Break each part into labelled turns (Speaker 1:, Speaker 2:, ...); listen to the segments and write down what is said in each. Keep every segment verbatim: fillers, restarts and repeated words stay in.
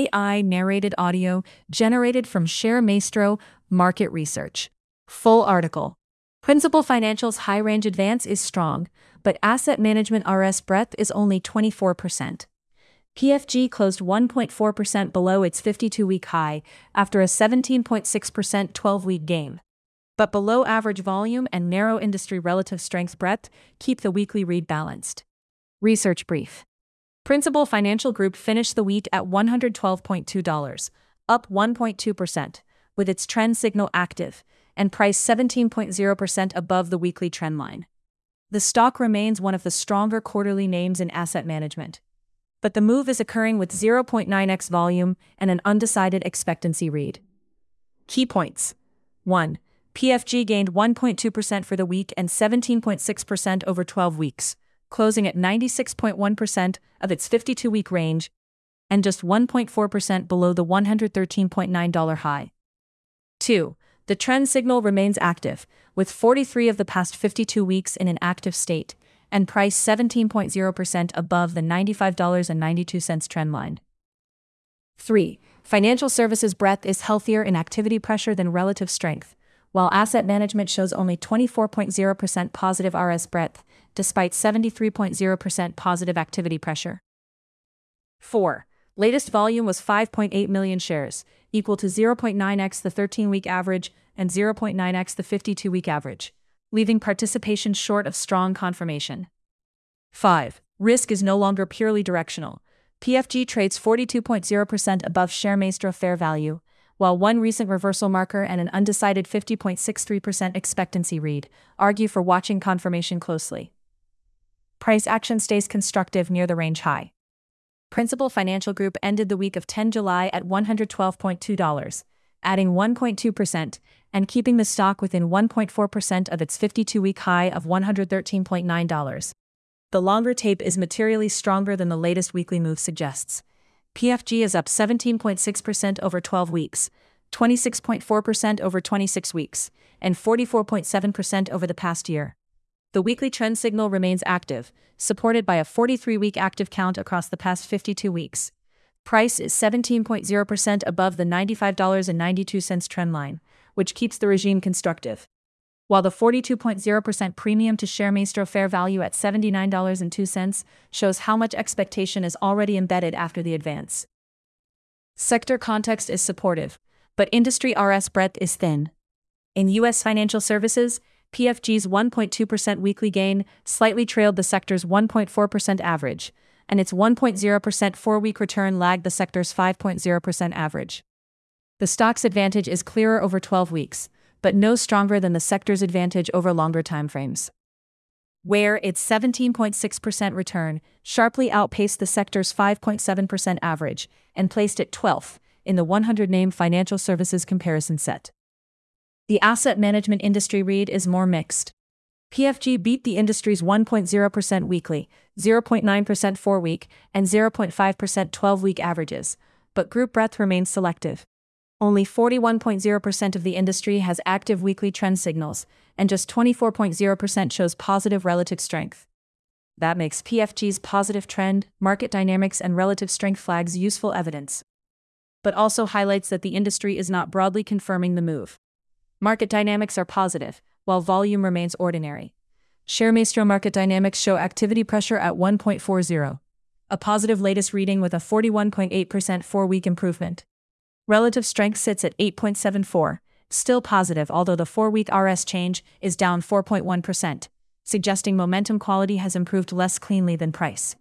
Speaker 1: A I-narrated audio generated from ShareMaestro Market Research. Full article. Principal Financial's high-range advance is strong, but asset management R S breadth is only twenty-four percent. P F G closed one point four percent below its fifty-two-week high after a seventeen point six percent twelve-week gain. But below average volume and narrow industry relative strength breadth keep the weekly read balanced. Research brief. Principal Financial Group finished the week at one hundred twelve point two dollars, up one point two percent, with its trend signal active, and price seventeen point zero percent above the weekly trend line. The stock remains one of the stronger quarterly names in asset management. But the move is occurring with zero point nine x volume and an undecided expectancy read. Key points. one. P F G gained one point two percent for the week and seventeen point six percent over twelve weeks, closing at ninety-six point one percent of its fifty-two-week range and just one point four percent below the one hundred thirteen point nine dollars high. two. The trend signal remains active, with forty-three of the past fifty-two weeks in an active state, and price seventeen point zero percent above the ninety-five dollars and ninety-two cents trend line. three. Financial services breadth is healthier in activity pressure than relative strength, while asset management shows only twenty-four point zero percent positive R S breadth, despite seventy-three point zero percent positive activity pressure. four. Latest volume was five point eight million shares, equal to zero point nine x the thirteen-week average and zero point nine x the fifty-two-week average, leaving participation short of strong confirmation. five. Risk is no longer purely directional. P F G trades forty-two point zero percent above ShareMaestro fair value, while one recent reversal marker and an undecided fifty point six three percent expectancy read argue for watching confirmation closely. Price action stays constructive near the range high. Principal Financial Group ended the week of the tenth of July at one hundred twelve point two dollars, adding one point two percent and keeping the stock within one point four percent of its fifty-two-week high of one hundred thirteen point nine dollars. The longer tape is materially stronger than the latest weekly move suggests. P F G is up seventeen point six percent over twelve weeks, twenty-six point four percent over twenty-six weeks, and forty-four point seven percent over the past year. The weekly trend signal remains active, supported by a forty-three-week active count across the past fifty-two weeks. Price is seventeen point zero percent above the ninety-five dollars and ninety-two cents trend line, which keeps the regime constructive. While the forty-two point zero percent premium to ShareMaestro fair value at seventy-nine dollars and two cents shows how much expectation is already embedded after the advance. Sector context is supportive, but industry R S breadth is thin. In U S financial services, P F G's one point two percent weekly gain slightly trailed the sector's one point four percent average, and its one point zero percent four-week return lagged the sector's five point zero percent average. The stock's advantage is clearer over twelve weeks, but no stronger than the sector's advantage over longer timeframes, where its seventeen point six percent return sharply outpaced the sector's five point seven percent average and placed it twelfth in the one hundred named financial services comparison set. The asset management industry read is more mixed. P F G beat the industry's one point zero percent weekly, zero point nine percent four-week, and zero point five percent twelve-week averages, but group breadth remains selective. Only forty-one point zero percent of the industry has active weekly trend signals, and just twenty-four point zero percent shows positive relative strength. That makes P F G's positive trend, market dynamics, and relative strength flags useful evidence, but also highlights that the industry is not broadly confirming the move. Market dynamics are positive, while volume remains ordinary. ShareMaestro market dynamics show activity pressure at one point four zero, a positive latest reading with a forty-one point eight percent four-week improvement. Relative strength sits at eight point seven four, still positive although the four-week R S change is down four point one percent, suggesting momentum quality has improved less cleanly than price.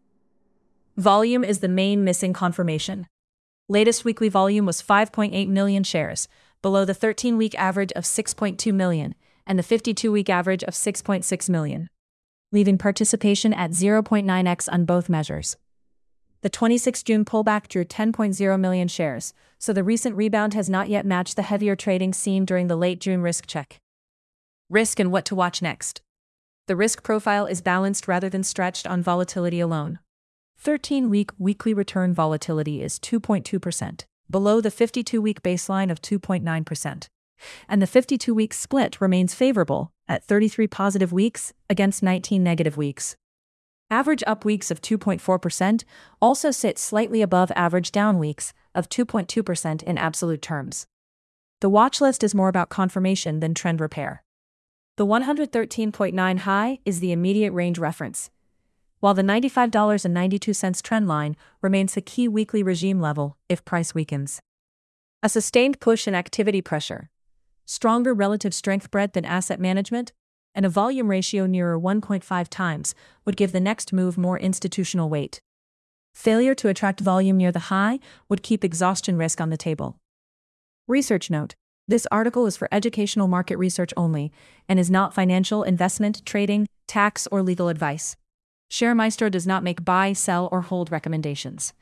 Speaker 1: Volume is the main missing confirmation. Latest weekly volume was five point eight million shares, below the thirteen-week average of six point two million and the fifty-two-week average of six point six million, leaving participation at zero point nine x on both measures. The twenty-sixth of June pullback drew ten point zero million shares, so the recent rebound has not yet matched the heavier trading seen during the late June risk check. Risk and what to watch next. The risk profile is balanced rather than stretched on volatility alone. thirteen-week weekly return volatility is two point two percent, below the fifty-two-week baseline of two point nine percent. And the fifty-two-week split remains favorable, at thirty-three positive weeks against nineteen negative weeks. Average up weeks of two point four percent also sit slightly above average down weeks, of two point two percent in absolute terms. The watch list is more about confirmation than trend repair. The one hundred thirteen point nine high is the immediate range reference, while the ninety-five dollars and ninety-two cents trend line remains the key weekly regime level if price weakens. A sustained push in activity pressure, stronger relative strength breadth in asset management, and a volume ratio nearer one point five times would give the next move more institutional weight. Failure to attract volume near the high would keep exhaustion risk on the table. Research note: this article is for educational market research only and is not financial, investment, trading, tax, or legal advice. ShareMaestro does not make buy, sell, or hold recommendations.